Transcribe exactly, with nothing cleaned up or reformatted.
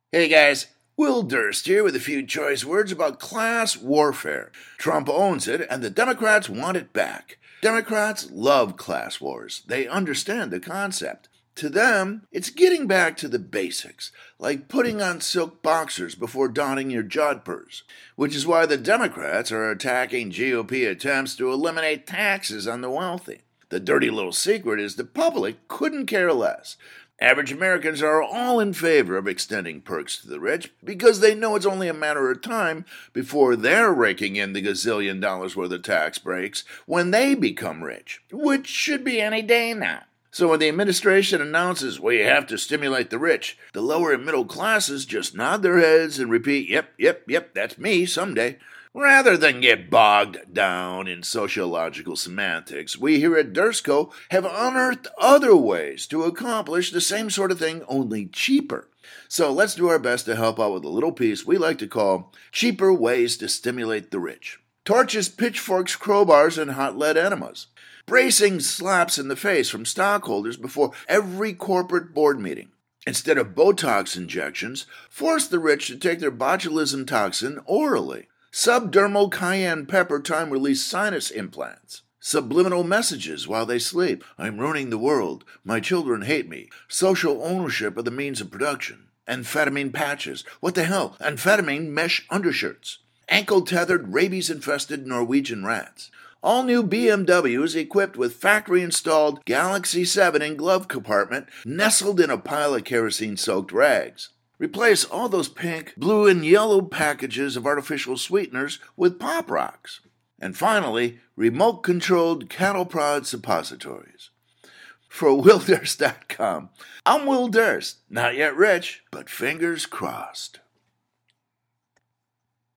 Hey guys, Will Durst here with a few choice words about class warfare. Trump owns it, and the Democrats want it back. Democrats love class wars. They understand the concept. To them, it's getting back to the basics, like putting on silk boxers before donning your jodhpurs, which is why the Democrats are attacking G O P attempts to eliminate taxes on the wealthy. The dirty little secret is the public couldn't care less. Average Americans are all in favor of extending perks to the rich because they know it's only a matter of time before they're raking in the gazillion dollars worth of tax breaks when they become rich, which should be any day now. So when the administration announces we have to stimulate the rich, the lower and middle classes just nod their heads and repeat, yep, yep, yep, that's me someday. Rather than get bogged down in sociological semantics, we here at Durstco have unearthed other ways to accomplish the same sort of thing, only cheaper. So let's do our best to help out with a little piece we like to call Cheaper Ways to Stimulate the Rich. Torches, pitchforks, crowbars, and hot lead enemas. Bracing slaps in the face from stockholders before every corporate board meeting. Instead of Botox injections, force the rich to take their botulism toxin orally. Subdermal cayenne pepper time-release sinus implants. Subliminal messages while they sleep. I'm ruining the world. My children hate me. Social ownership of the means of production. Amphetamine patches. What the hell? Amphetamine mesh undershirts. Ankle-tethered, rabies-infested Norwegian rats. All new B M Ws equipped with factory-installed Galaxy seven in glove compartment nestled in a pile of kerosene-soaked rags. Replace all those pink, blue, and yellow packages of artificial sweeteners with Pop Rocks. And finally, remote-controlled cattle prod suppositories. For Will Durst dot com, I'm Will Durst, not yet rich, but fingers crossed.